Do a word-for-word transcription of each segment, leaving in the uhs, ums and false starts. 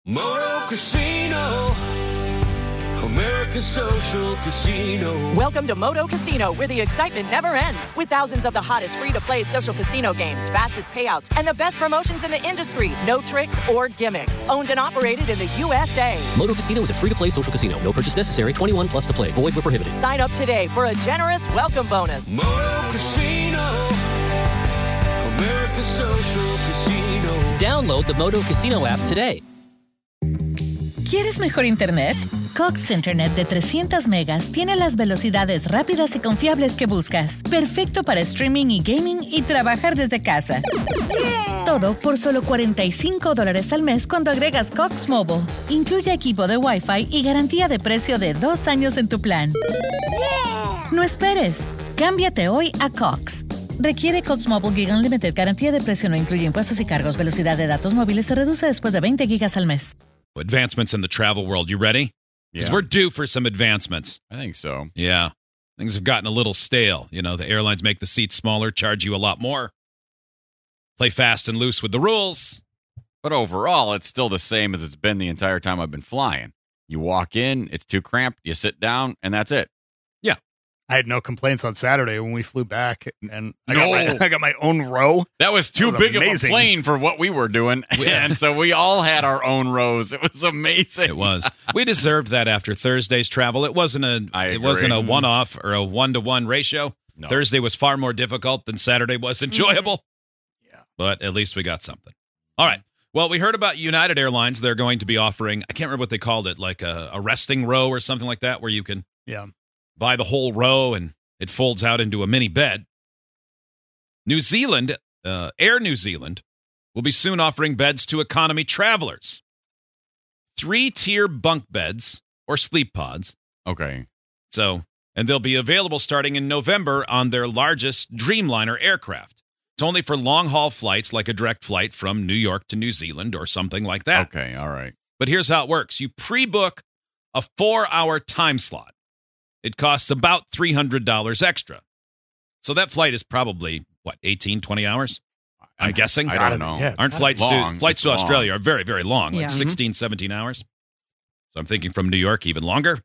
Moto Casino, America's Social Casino. Welcome to Moto Casino, where the excitement never ends. With thousands of the hottest free-to-play social casino games, fastest payouts, and the best promotions in the industry. No tricks or gimmicks. Owned and operated in the U S A. Moto Casino is a free-to-play social casino. No purchase necessary. twenty-one plus to play. Void where prohibited. Sign up today for a generous welcome bonus. Moto Casino, America's Social Casino. Download the Moto Casino app today. ¿Quieres mejor internet? Cox Internet de trescientos megas tiene las velocidades rápidas y confiables que buscas. Perfecto para streaming y gaming y trabajar desde casa. Yeah. Todo por solo cuarenta y cinco dólares al mes cuando agregas Cox Mobile. Incluye equipo de Wi-Fi y garantía de precio de dos años en tu plan. Yeah. No esperes. Cámbiate hoy a Cox. Requiere Cox Mobile Gig Unlimited. Garantía de precio no incluye impuestos y cargos. Velocidad de datos móviles se reduce después de veinte gigas al mes. Advancements in the travel world. You ready? Because Yeah. we're due for some advancements. I think so. Yeah. Things have gotten a little stale. You know, the airlines make the seats smaller, charge you a lot more. Play fast and loose with the rules. But overall, it's still the same as it's been the entire time I've been flying. You walk in, it's too cramped, you sit down, and that's it. I had no complaints on Saturday when we flew back, and I, No. got, my, I got my own row. That was too That was big amazing. of a plane for what we were doing. And so we all had our own rows. It was amazing. It was. We deserved that after Thursday's travel. It wasn't a I it agree. wasn't a one-off or a one-to-one ratio. No. Thursday was far more difficult than Saturday was enjoyable. Mm-hmm. Yeah. But at least we got something. All right. Well, we heard about United Airlines. They're going to be offering, I can't remember what they called it, like a, a resting row or something like that, where you can Yeah. buy the whole row and it folds out into a mini bed. New Zealand, uh, Air New Zealand, will be soon offering beds to economy travelers. Three-tier bunk beds or sleep pods. Okay. So, and they'll be available starting in November on their largest Dreamliner aircraft. It's only for long-haul flights like a direct flight from New York to New Zealand or something like that. Okay, all right. But here's how it works. You pre-book a four-hour time slot. It costs about three hundred dollars extra. So that flight is probably, what, eighteen, twenty hours? I'm, I'm guessing. I don't know. Yeah, it's Aren't gotta flights be to long. flights It's to long. Australia are very, very long, like Yeah. sixteen, seventeen hours. So I'm thinking from New York even longer.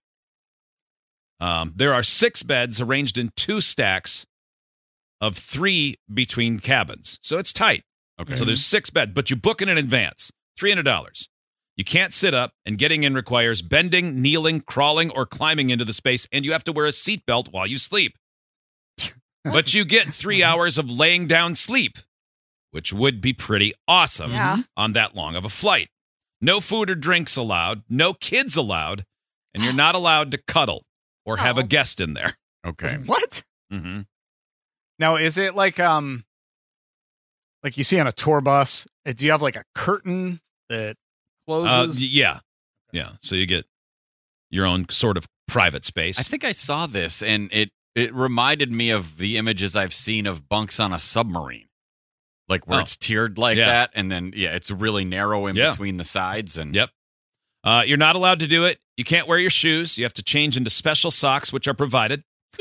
Um, there are six beds arranged in two stacks of three between cabins. So it's tight. Okay. So there's six beds, but you book in in advance, three hundred dollars. You can't sit up, and getting in requires bending, kneeling, crawling, or climbing into the space, and you have to wear a seatbelt while you sleep. But you get three hours of laying down sleep, which would be pretty awesome Yeah. on that long of a flight. No food or drinks allowed, no kids allowed, and you're not allowed to cuddle or have a Oh. guest in there. Okay. What? Mm-hmm. Now, is it like um, like you see on a tour bus? uh, Do you have like a curtain that Uh, closes? yeah. Yeah. So you get your own sort of private space. I think I saw this, and it, it reminded me of the images I've seen of bunks on a submarine. Like where Oh. it's tiered like Yeah. that, and then, yeah, it's really narrow in Yeah. between the sides. And Yep. Uh, you're not allowed to do it. You can't wear your shoes. You have to change into special socks, which are provided.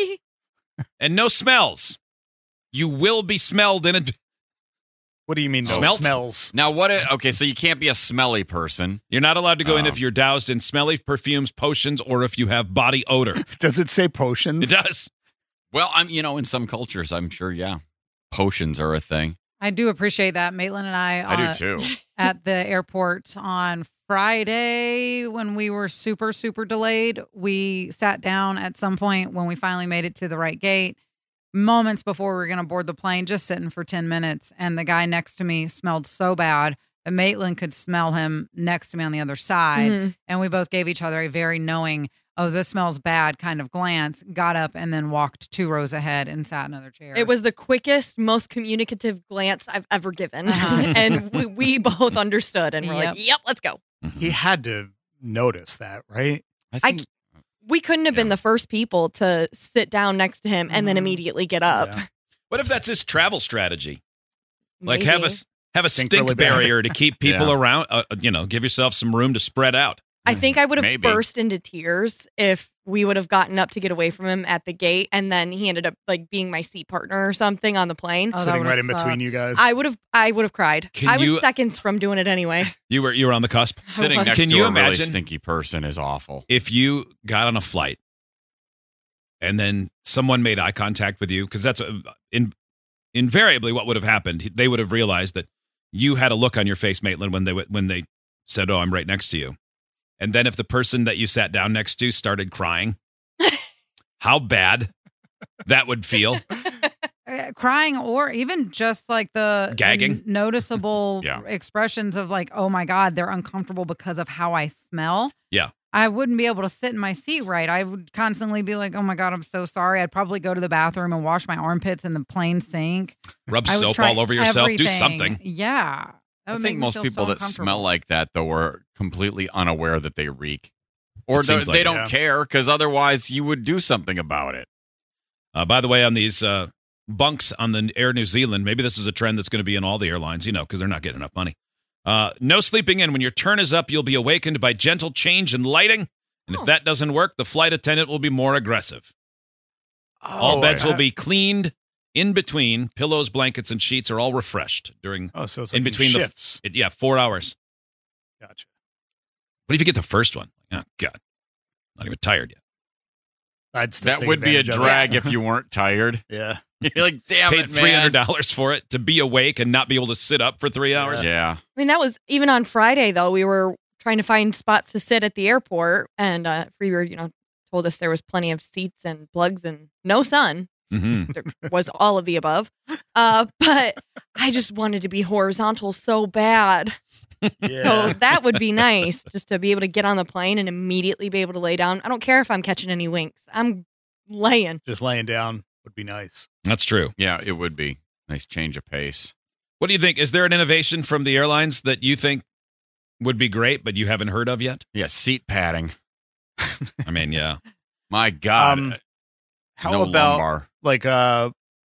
And no smells. You will be smelled in a. What do you mean? No Smelt? smells. Now, what? It, okay, so you can't be a smelly person. You're not allowed to go in Oh. if you're doused in smelly perfumes, potions, or if you have body odor. Does it say potions? It does. Well, I'm, you know, in some cultures, I'm sure, yeah, potions are a thing. I do appreciate that. Maitland and I, I uh, do too. at the airport on Friday when we were super, super delayed, we sat down at some point when we finally made it to the right gate, moments before we were going to board the plane, just sitting for ten minutes. And the guy next to me smelled so bad that Maitland could smell him next to me on the other side. Mhm. And we both gave each other a very knowing, oh, this smells bad kind of glance, got up and then walked two rows ahead and sat in another chair. It was the quickest, most communicative glance I've ever given. Uh-huh. And we, we both understood and we're like, Yep. yep, let's go. He had to notice that, right? I I- think We couldn't have been Yeah. the first people to sit down next to him and then Mhm. immediately get up. Yeah. What if that's his travel strategy? Like have a Maybe. have a Stink stink really bad. barrier to keep people Yeah. around. Uh, you know, give yourself some room to spread out. I think I would have Maybe. burst into tears if we would have gotten up to get away from him at the gate, and then he ended up like being my seat partner or something on the plane. Oh, that Sitting would've right in between sucked. you guys. I would have, I would have cried. Can I was you- seconds from doing it anyway. You were you were on the cusp. Sitting next Can to you a really imagine- stinky person is awful. If you got on a flight and then someone made eye contact with you, because that's uh, in, invariably what would have happened. They would have realized that you had a look on your face, Maitland, when they when they said, "Oh, I'm right next to you." And then if the person that you sat down next to started crying, how bad that would feel. Uh, crying, or even just like the Gagging? n- noticeable Yeah. expressions of like, oh my God, they're uncomfortable because of how I smell. Yeah. I wouldn't be able to sit in my seat right. I would constantly be like, oh my God, I'm so sorry. I'd probably go to the bathroom and wash my armpits in the plane sink. Rub I would soap try all over yourself. Do everything. something. Yeah. That I would think make me most feel people so that smell uncomfortable. like that, though, are completely unaware that they reek. Or It they, seems like they it, don't yeah. care, because otherwise you would do something about it. Uh, by the way, on these uh, bunks on the Air New Zealand, maybe this is a trend that's going to be in all the airlines, you know, because they're not getting enough money. Uh, no sleeping in. When your turn is up, you'll be awakened by gentle change in lighting. And if Oh. that doesn't work, the flight attendant will be more aggressive. all Oh, beds I- will be cleaned in between. Pillows, blankets, and sheets are all refreshed during Oh, so it's like in between the shifts. it, yeah, four hours. Gotcha. What if you get the first one? Oh, God. Not even tired yet. I'd still That take would be a advantage of it. drag if you weren't tired. Yeah. You're like, damn Paid it, three hundred man. dollars for it to be awake and not be able to sit up for three hours. Yeah. I mean, that was even on Friday, though. We were trying to find spots to sit at the airport, and uh, Freebird, you know, told us there was plenty of seats and plugs and no sun. Mm-hmm. There was all of the above. Uh, but I just wanted to be horizontal so bad. Yeah. So that would be nice, just to be able to get on the plane and immediately be able to lay down. I don't care if I'm catching any winks. I'm laying. Just laying down would be nice. That's true. Yeah, it would be. Nice change of pace. What do you think? Is there an innovation from the airlines that you think would be great, but you haven't heard of yet? Yeah, seat padding. I mean, yeah. My God. Um, How no about lumbar. like uh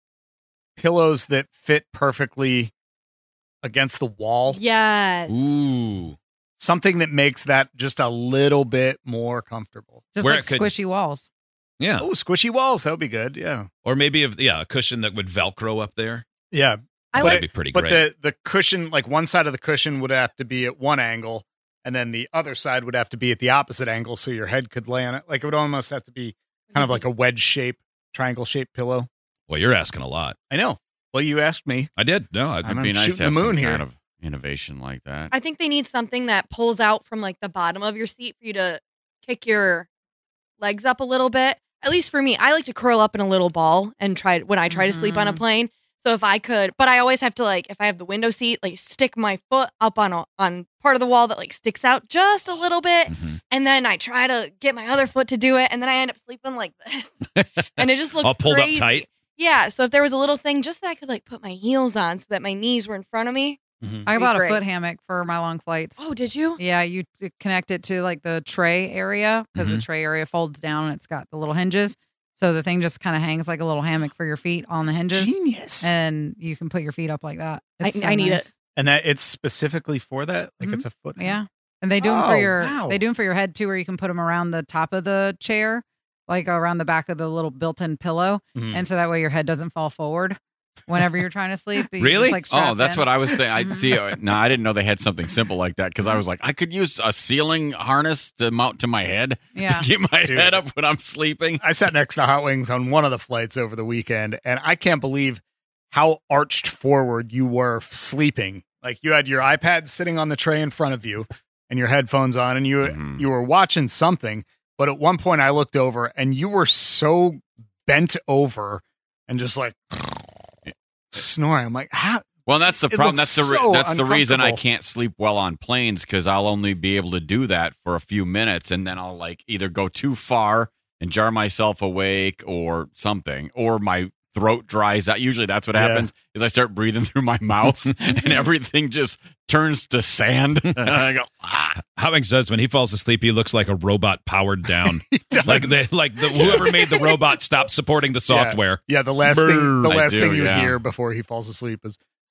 pillows that fit perfectly against the wall? Yes. Ooh. Something that makes that just a little bit more comfortable. Just Where like it could- squishy walls. Yeah. Oh, squishy walls. That would be good. Yeah. Or maybe if yeah, a cushion that would Velcro up there. Yeah. I But like That'd be pretty But great. the the cushion, like one side of the cushion would have to be at one angle, and then the other side would have to be at the opposite angle, so your head could lay on it. Like it would almost have to be kind of like a wedge shape, triangle shaped pillow. Well, you're asking a lot. I know. Well, you asked me. I did. No, I, I'm It'd be nice shooting to have the moon some here. kind of innovation like that. I think they need something that pulls out from like the bottom of your seat for you to kick your legs up a little bit. At least for me, I like to curl up in a little ball and try when I try to sleep on a Mhm. plane. So if I could, but I always have to like if I have the window seat, like stick my foot up on a, on part of the wall that like sticks out just a little bit, Mhm. and then I try to get my other foot to do it, and then I end up sleeping like this, and it just looks all pulled crazy. up tight. Yeah. So if there was a little thing just that I could like put my heels on so that my knees were in front of me. I Be bought a great. foot hammock for my long flights. Oh, did you? Yeah, you t- connect it to like the tray area because Mhm. the tray area folds down and it's got the little hinges. So the thing just kind of hangs like a little hammock for your feet on the hinges, Genius. and you can put your feet up like that. I- It's so I need nice. it. And that it's specifically for that? Like Mhm. it's a foot. Yeah, and they do them Oh, for your wow. they do them for your head too, where you can put them around the top of the chair, like around the back of the little built-in pillow, Mhm. and so that way your head doesn't fall forward whenever you're trying to sleep. You Really? Just, like, Oh, strap that's in. what I was thinking. I Mhm. see. uh, No, I didn't know they had something simple like that because I was like, I could use a ceiling harness to mount to my head Yeah. to keep my Dude. head up when I'm sleeping. I sat next to Hot Wings on one of the flights over the weekend, and I can't believe how arched forward you were f- sleeping. Like you had your iPad sitting on the tray in front of you and your headphones on, and you Mhm. you were watching something. But at one point, I looked over, and you were so bent over and just like snoring. I'm like, how? Well, that's the It problem. looks That's the re- so that's the reason I uncomfortable. can't sleep well on planes because I'll only be able to do that for a few minutes, and then I'll like either go too far and jar myself awake or something, or my throat dries out. Usually, that's what Yeah. happens. Is I start breathing through my mouth, and everything just turns to sand. And I go, ah. Howings says when he falls asleep, he looks like a robot powered down. does. like they, like the, whoever made the robot stopped supporting the software. Yeah, the last thing the I last do, thing you yeah. hear before he falls asleep is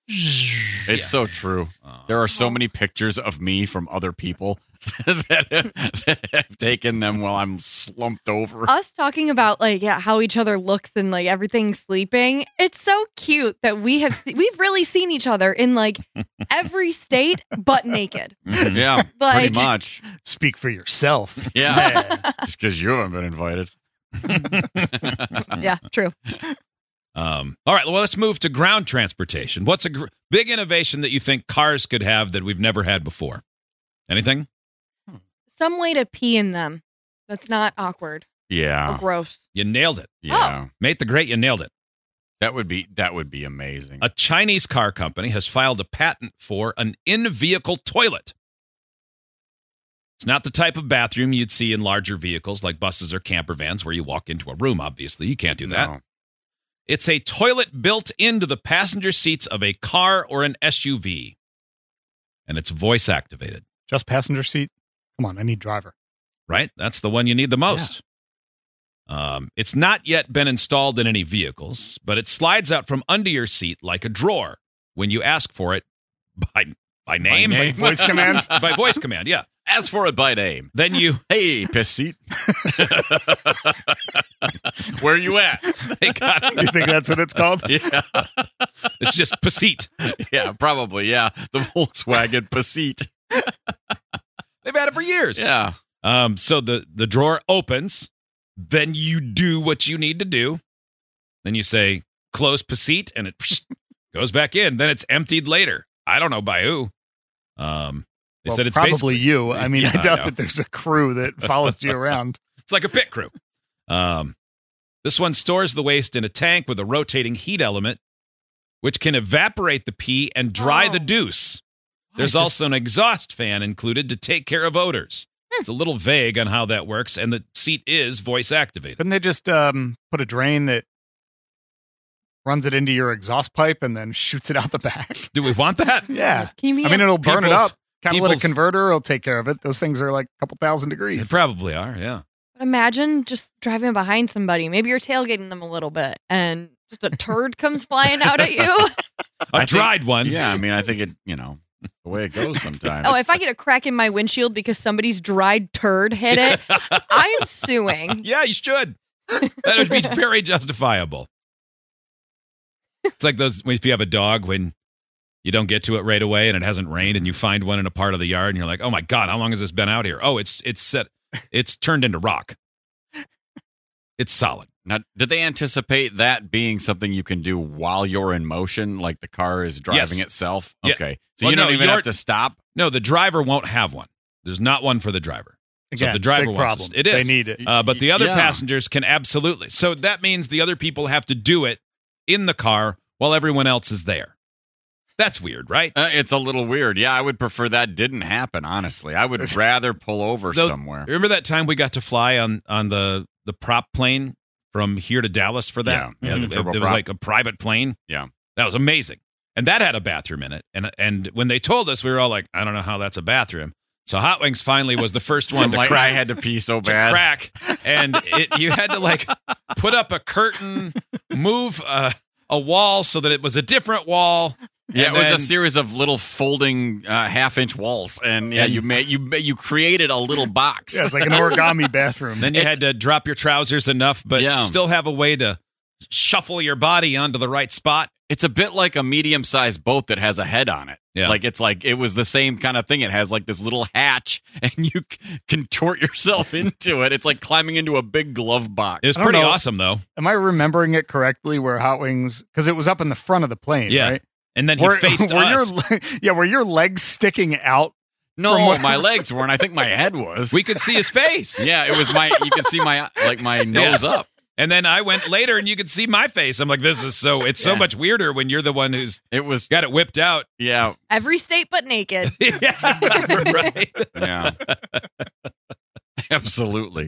It's Yeah. so true. Oh. There are so many pictures of me from other people that, that have taken them while I'm slumped over. Us talking about like yeah how each other looks and like everything sleeping. It's so cute that we have se- we've really seen each other in like every state but naked. Mhm. Yeah, Like- pretty much. Speak for yourself. Yeah, Man. just because you haven't been invited. Yeah, true. Um, all right, well, let's move to ground transportation. What's a gr- big innovation that you think cars could have that we've never had before? Anything? Some way to pee in them. That's not awkward or Yeah, gross. You nailed it. yeah. Mate the Great, you nailed it. That would be that would be amazing. A Chinese car company has filed a patent for an in-vehicle toilet. It's not the type of bathroom you'd see in larger vehicles like buses or camper vans where you walk into a room, obviously. You can't do that. No. It's a toilet built into the passenger seats of a car or an S U V. And it's voice activated, Just passenger seat? Come on, I need driver. right? That's the one you need the most. Um, it's not yet been installed in any vehicles, but it slides out from under your seat like a drawer when you ask for it by by name, name. Voice command? by voice command. Yeah. Ask for it by name. Then you Hey, piss seat. Where you at? they got it. You think that's what it's called? Yeah, It's just Passit. yeah, probably. Yeah, the Volkswagen Passat. They've had it for years. Yeah, Um, so the, the drawer opens, then you do what you need to do. Then you say, close Passit, and it goes back in. Then it's emptied later. I don't know by who. Um, they Well, said it's probably basically, you. I mean, Yeah, I I doubt know. that there's a crew that follows you around. it's like a pit crew. Um, this one stores the waste in a tank with a rotating heat element, which can evaporate the pee and dry Oh. the deuce. There's just- also an exhaust fan included to take care of odors. It's a little vague on how that works, and the seat is voice activated. Couldn't they just um, put a drain that runs it into your exhaust pipe and then shoots it out the back? Do we want that? Yeah. Can you mean I mean, it'll burn it People's- up. Catalytic people's- converter will take care of it. Those things are like a couple thousand They degrees. probably are, yeah. imagine just driving behind somebody? Maybe you're tailgating them a little bit and just a turd comes flying out at you. A I think- dried one. yeah. I mean, I think it. You know, the way it goes sometimes. Oh, if I get a crack in my windshield because somebody's dried turd hit it, I'm suing. Yeah, you should. That would be very justifiable. It's like those if you have a dog when you don't get to it right away and it hasn't rained and you find one in a part of the yard and you're like, "Oh my god, how long has this been out here?" Oh, it's it's set it's turned into rock. It's solid. Now, did they anticipate that being something you can do while you're in motion, like the car is driving Yes. itself? Yeah. Okay, so Well, you don't no, even you're- have to stop. No, the driver won't have one. There's not one for the driver. So if the driver big wants problem. to- it is. They need it. Uh, but the other Yeah. passengers can absolutely. So that means the other people have to do it in the car while everyone else is there. That's weird, right? Uh, it's a little weird. Yeah, I would prefer that didn't happen. Honestly, I would rather pull over Though- somewhere. Remember that time we got to fly on on the the prop plane from here to Dallas for that? Yeah, yeah, the It- turbo it was prop. like a private plane. Yeah. That was amazing. And that had a bathroom in it. And and when they told us, we were all like, I don't know how that's a bathroom. So Hot Wings finally was the first one to like, crack. I had to pee so to bad. crack, and it, you had to like put up a curtain, move a, a wall so that it was a different wall. Yeah, and it was then- a series of little folding uh, half-inch walls, and yeah, And- you made you ma- you created a little box. Yeah, it's like an origami bathroom. Then you It's- had to drop your trousers enough, but Yeah. still have a way to shuffle your body onto the right spot. It's a bit like a medium-sized boat that has a head on it. Yeah. Like it's like it was the same kind of thing. It has like this little hatch, and you c- contort yourself into it. It's like climbing into a big glove box. It was I don't pretty know. awesome, though. Am I remembering it correctly where Hot Wings, because it was up in the front of the plane, Yeah. right? And then he Were- faced were us. Your, le- yeah, were your legs sticking out? no, from what- my legs weren't. I think my head was. We could see his face. yeah, it was my. You could see my like my nose up. And then I went later, and you could see my face. I'm like, this is so. It's so Yeah. much weirder when you're the one who's It was. got it whipped out. Yeah, Every state but naked. Yeah, right. yeah. Absolutely.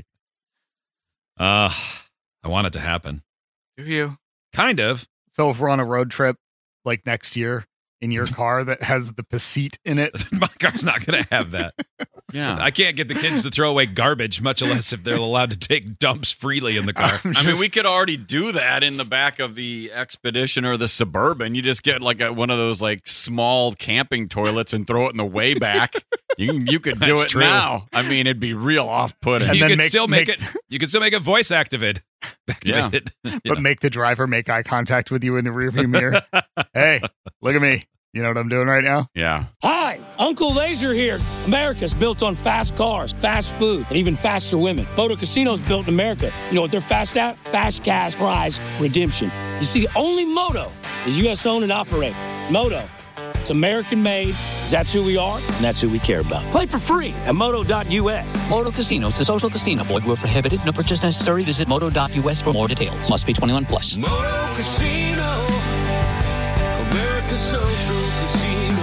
Uh, I want it to happen. Do you? Kind of. So if we're on a road trip like next year, in your car that has the Pasite in it? My car's not going to have that. Yeah. I can't get the kids to throw away garbage, much less if they're allowed to take dumps freely in the car. I mean, we could already do that in the back of the Expedition or the Suburban. You just get like a, one of those like small camping toilets and throw it in the way back. You you could do That's it true. now. I mean, it'd be real off-putting. And You then could make- still make, make- it. You could still make it voice activated. activated. You But know. make the driver make eye contact with you in the rearview mirror. Hey, look at me. You know what I'm doing right now? Yeah. Hi, Uncle Laser here. America's built on fast cars, fast food, and even faster women. Photo Casino's built in America. You know what they're fast at? Fast cash prize redemption. You see, only Moto is U S owned and operated. Moto, it's American made. That's who we are, and that's who we care about. Play for free at moto dot U S. Moto Casinos, the social casino. Void where prohibited. No purchase necessary. Visit moto dot U S for more details. Must be twenty-one plus. Moto Casino, America's social casino.